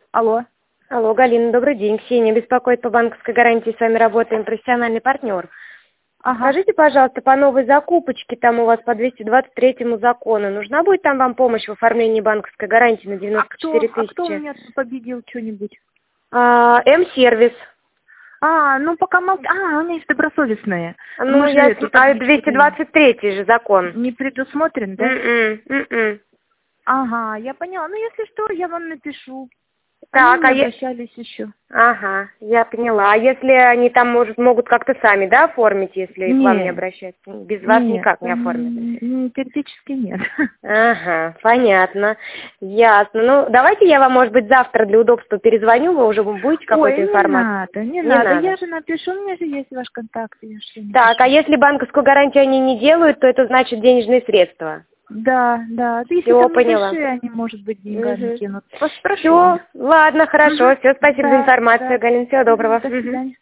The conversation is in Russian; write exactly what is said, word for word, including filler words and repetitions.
Алло. Алло, Галина, добрый день. Ксения беспокоит по банковской гарантии. С вами работаем, профессиональный партнер. Ага. Скажите, пожалуйста, по новой закупочке, там у вас по двести двадцать третьему закону, нужна будет там вам помощь в оформлении банковской гарантии на А девяносто кто, четыре а кто у тысячи? меня тут победил что-нибудь? А, М-сервис. А, ну пока мол... А, у меня есть добросовестные. Ну, Мы же я... эту с- А, табличку-то двести двадцать третий же закон. не предусмотрен, да? М-м, м-м. Ага, я поняла. Ну, если что, я вам напишу. Они Так, не а е... обращались еще. Ага, я поняла. А если они там, может, могут как-то сами, да, оформить, если к вам не Не, обращаются? Без вас нет, никак не оформят? м, м, теоретически нет. Ага, понятно. Ясно. Ну, давайте я вам, может быть, завтра для удобства перезвоню, вы уже будете Ой, какой-то не информацией? надо, не, Не надо. надо. Я же напишу, у меня же есть ваш контакт, я же Так, а напишу. если банковскую гарантию они не делают, то это значит денежные средства? Да, да. Да если Все, там поняла. небольшие, они, может быть, деньгами Угу. кинут. Спрошу у Все, них. ладно, хорошо. Угу. Все, спасибо за Да, информацию, да. Галина. Всего Угу. доброго. До Мгм. свидания.